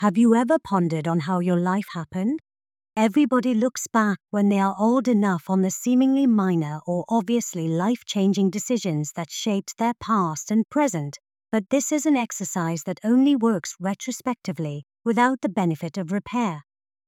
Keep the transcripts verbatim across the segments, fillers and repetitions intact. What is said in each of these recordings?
Have you ever pondered on how your life happened? Everybody looks back when they are old enough on the seemingly minor or obviously life-changing decisions that shaped their past and present, but this is an exercise that only works retrospectively, without the benefit of repair.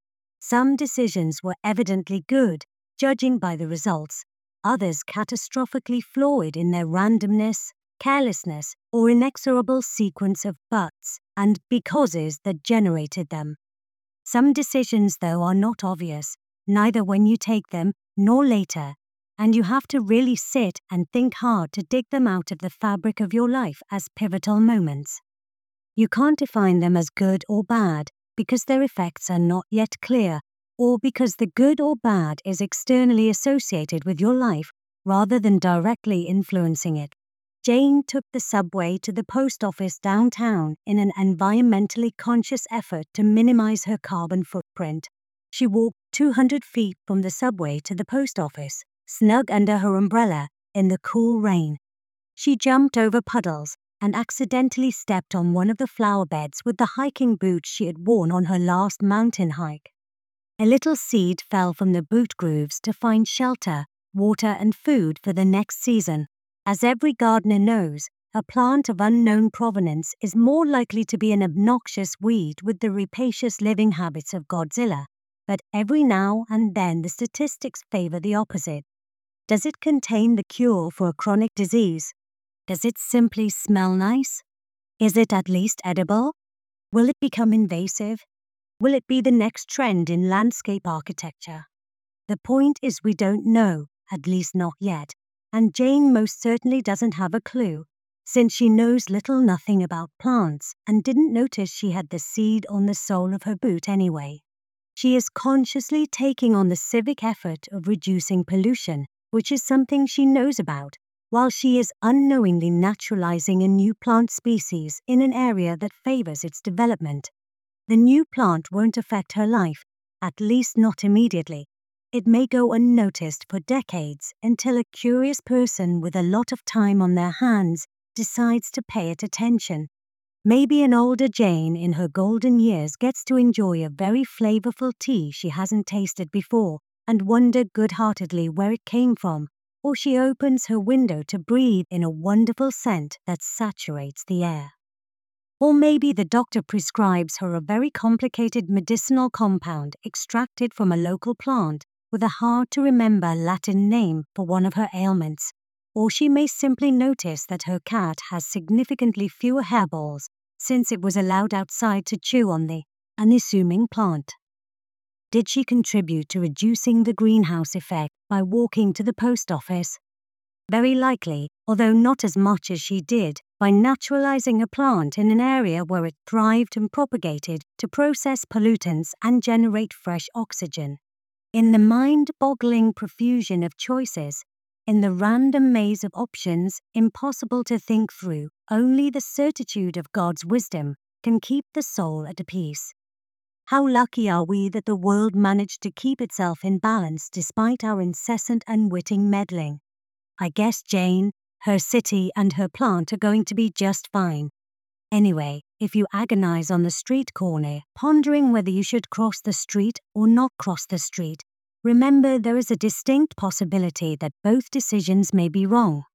Some decisions were evidently good, judging by the results, others catastrophically flawed in their randomness, carelessness, or inexorable sequence of buts and becauses that generated them. Some decisions, though, are not obvious, neither when you take them nor later, and you have to really sit and think hard to dig them out of the fabric of your life as pivotal moments. You can't define them as good or bad because their effects are not yet clear, or because the good or bad is externally associated with your life rather than directly influencing it. Jane took the subway to the post office downtown in an environmentally conscious effort to minimize her carbon footprint. She walked two hundred feet from the subway to the post office, snug under her umbrella in the cool rain. She jumped over puddles and accidentally stepped on one of the flower beds with the hiking boots she had worn on her last mountain hike. A little seed fell from the boot grooves to find shelter, water, and food for the next season. As every gardener knows, a plant of unknown provenance is more likely to be an obnoxious weed with the rapacious living habits of Godzilla, but every now and then the statistics favor the opposite. Does it contain the cure for a chronic disease? Does it simply smell nice? Is it at least edible? Will it become invasive? Will it be the next trend in landscape architecture? The point is we don't know, at least not yet. And Jane most certainly doesn't have a clue, since she knows little nothing about plants and didn't notice she had the seed on the sole of her boot anyway. She is consciously taking on the civic effort of reducing pollution, which is something she knows about, while she is unknowingly naturalizing a new plant species in an area that favors its development. The new plant won't affect her life, at least not immediately. It may go unnoticed for decades until a curious person with a lot of time on their hands decides to pay it attention. Maybe an older Jane in her golden years gets to enjoy a very flavorful tea she hasn't tasted before and wonder good-heartedly where it came from, or she opens her window to breathe in a wonderful scent that saturates the air. Or maybe the doctor prescribes her a very complicated medicinal compound extracted from a local plant with a hard-to-remember Latin name for one of her ailments, or she may simply notice that her cat has significantly fewer hairballs since it was allowed outside to chew on the unassuming plant. Did she contribute to reducing the greenhouse effect by walking to the post office? Very likely, although not as much as she did by naturalizing a plant in an area where it thrived and propagated to process pollutants and generate fresh oxygen. In the mind-boggling profusion of choices, in the random maze of options impossible to think through, only the certitude of God's wisdom can keep the soul at peace. How lucky are we that the world managed to keep itself in balance despite our incessant unwitting meddling. I guess Jane, her city, and her plant are going to be just fine. Anyway, if you agonize on the street corner, pondering whether you should cross the street or not cross the street, remember there is a distinct possibility that both decisions may be wrong.